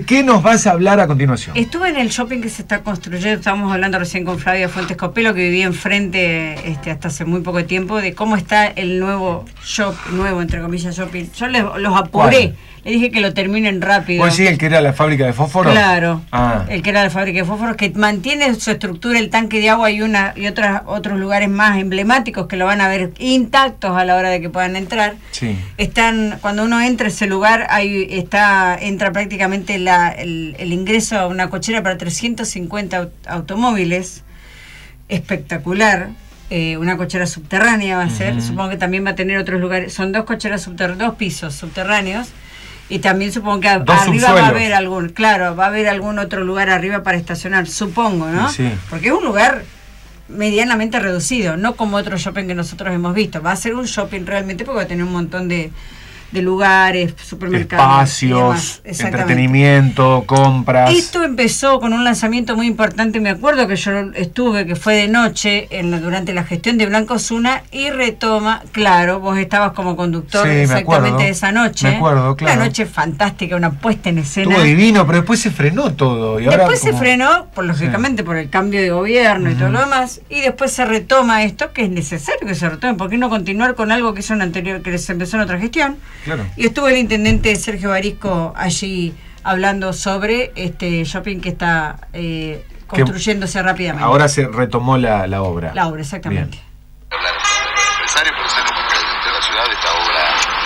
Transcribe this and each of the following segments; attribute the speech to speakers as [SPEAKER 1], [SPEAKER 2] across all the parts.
[SPEAKER 1] qué nos vas a hablar a continuación?
[SPEAKER 2] Estuve en el shopping que se está construyendo, estábamos hablando recién con Flavia Fuentes Copelo, que vivía enfrente hasta hace muy poco tiempo, de cómo está el nuevo entre comillas, shopping. Yo los apuré.
[SPEAKER 1] ¿Cuál?
[SPEAKER 2] Le dije que lo terminen rápido.
[SPEAKER 1] ¿Vos decís el que era la fábrica de fósforos?
[SPEAKER 2] Claro,
[SPEAKER 1] Ah.
[SPEAKER 2] el que era la fábrica de fósforos, que mantiene su estructura, el tanque de agua y otros lugares más emblemáticos que lo van a ver intactos a la hora de que puedan entrar.
[SPEAKER 1] Sí.
[SPEAKER 2] Cuando uno entra a ese lugar, entra prácticamente el ingreso a una cochera para 350 automóviles. Espectacular. Una cochera subterránea va a ser. Supongo que también va a tener otros lugares. Son dos pisos subterráneos. Y también supongo que arriba
[SPEAKER 1] subsuelos.
[SPEAKER 2] va a haber algún otro lugar arriba para estacionar, supongo, ¿no?
[SPEAKER 1] Sí.
[SPEAKER 2] Porque es un lugar medianamente reducido, no como otro shopping que nosotros hemos visto. Va a ser un shopping realmente porque va a tener un montón de lugares, supermercados,
[SPEAKER 1] espacios, entretenimiento, compras.
[SPEAKER 2] Esto empezó con un lanzamiento muy importante. Me acuerdo que yo estuve, que fue de noche durante la gestión de Blanca Osuna, y retoma, claro, vos estabas como conductor exactamente de esa noche.
[SPEAKER 1] Me acuerdo, claro.
[SPEAKER 2] Una noche fantástica, una puesta en escena.
[SPEAKER 1] Estuvo divino, pero después se frenó todo. Y
[SPEAKER 2] después se frenó, lógicamente, por el cambio de gobierno y todo lo demás, y después se retoma esto, que es necesario que se retome. ¿Por qué no continuar con algo que hizo que se empezó en otra gestión?
[SPEAKER 1] Claro.
[SPEAKER 2] Y estuvo el intendente Sergio Barisco allí hablando sobre este shopping que está construyéndose rápidamente.
[SPEAKER 1] Ahora se retomó la obra.
[SPEAKER 2] La obra, exactamente.
[SPEAKER 3] Hablar empresario, pero ser como presidente de la ciudad, esta obra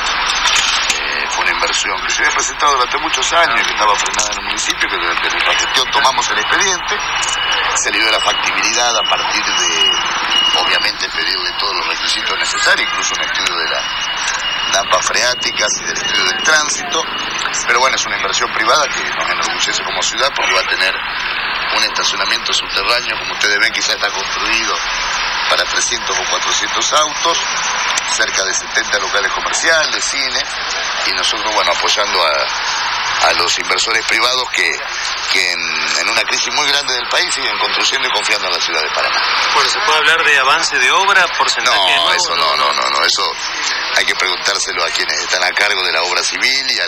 [SPEAKER 3] fue una inversión que se había presentado durante muchos años y que estaba frenada en el municipio, que durante nuestra gestión tomamos el expediente, se le dio la factibilidad a partir de, obviamente, pedirle todos los requisitos necesarios, incluso un estudio de las rampas freáticas y del estudio del tránsito, pero bueno, es una inversión privada que nos enorgullece como ciudad porque va a tener un estacionamiento subterráneo, como ustedes ven, quizás está construido para 300 o 400 autos, cerca de 70 locales comerciales, cine, y nosotros, bueno, apoyando a los inversores privados que en una crisis muy grande del país siguen construyendo y confiando en la ciudad de Paraná.
[SPEAKER 4] Bueno, ¿se puede hablar de avance de obra, porcentaje?
[SPEAKER 3] No, eso no, eso hay que preguntárselo a quienes están a cargo de la obra civil y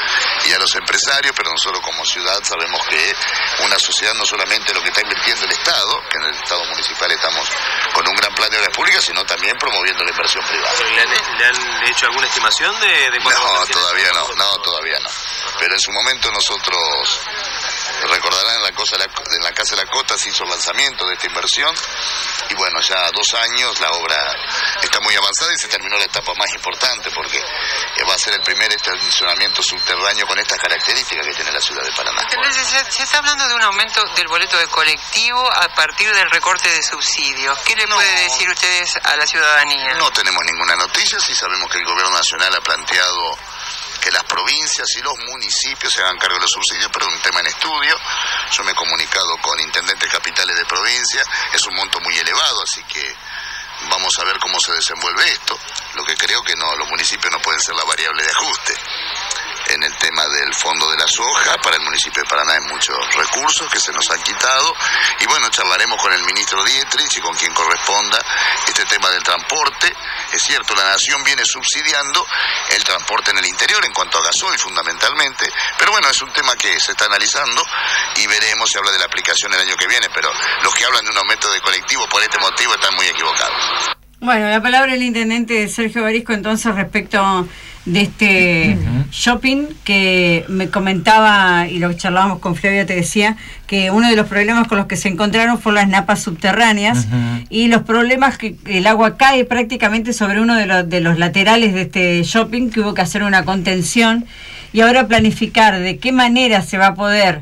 [SPEAKER 3] a los empresarios, pero nosotros como ciudad sabemos que una sociedad no solamente lo que está invirtiendo el Estado, que en el Estado municipal estamos con un gran plan de obras públicas, sino también promoviendo la inversión privada.
[SPEAKER 4] ¿Le han hecho alguna estimación de cuánto?
[SPEAKER 3] No, todavía no. Pero en su momento nosotros, recordarán, en la Casa de la Cota se hizo el lanzamiento de esta inversión y bueno, ya 2 años la obra está muy avanzada y se terminó la etapa más importante porque va a ser el primer estacionamiento subterráneo con estas características que tiene la ciudad de Paraná.
[SPEAKER 5] Se está hablando de un aumento del boleto de colectivo a partir del recorte de subsidios. ¿Qué le puede decir ustedes a la ciudadanía?
[SPEAKER 3] No tenemos ninguna noticia, sí sabemos que el gobierno nacional ha planteado que las provincias y los municipios se hagan cargo de los subsidios, pero es un tema en estudio. Yo me he comunicado con intendentes capitales de provincia, es un monto muy elevado, así que vamos a ver cómo se desenvuelve esto. Lo que creo que no, los municipios no pueden ser la variable de ajuste. En el tema del fondo de la soja, para el municipio de Paraná hay muchos recursos que se nos han quitado y bueno, charlaremos con el ministro Dietrich y con quien corresponda este tema del transporte. Es cierto, la nación viene subsidiando el transporte en el interior en cuanto a gasoil fundamentalmente, pero bueno, es un tema que se está analizando y veremos, se habla de la aplicación el año que viene, pero los que hablan de un aumento de colectivo por este motivo están muy equivocados.
[SPEAKER 2] Bueno, la palabra del intendente Sergio Barisco entonces respecto de este shopping que me comentaba y lo que charlábamos con Flavia, te decía que uno de los problemas con los que se encontraron fueron las napas subterráneas y los problemas que el agua cae prácticamente sobre uno de los laterales de este shopping, que hubo que hacer una contención y ahora planificar de qué manera se va a poder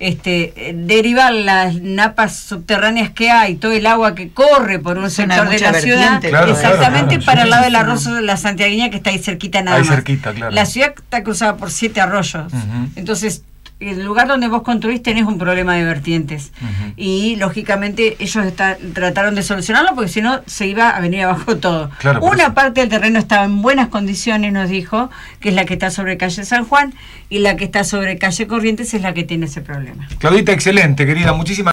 [SPEAKER 2] derivar las napas subterráneas que hay, todo el agua que corre por un sector de la ciudad, exactamente para el lado del arroyo de la Santiagueña, que está ahí cerquita nada más.
[SPEAKER 1] Cerquita, claro.
[SPEAKER 2] La ciudad está cruzada por 7 arroyos, entonces el lugar donde vos construís tenés un problema de vertientes y lógicamente ellos trataron de solucionarlo porque si no se iba a venir abajo todo.
[SPEAKER 1] Claro,
[SPEAKER 2] una parte del terreno estaba en buenas condiciones, nos dijo, que es la que está sobre calle San Juan, y la que está sobre calle Corrientes es la que tiene ese problema.
[SPEAKER 1] Claudita, excelente, querida, muchísimas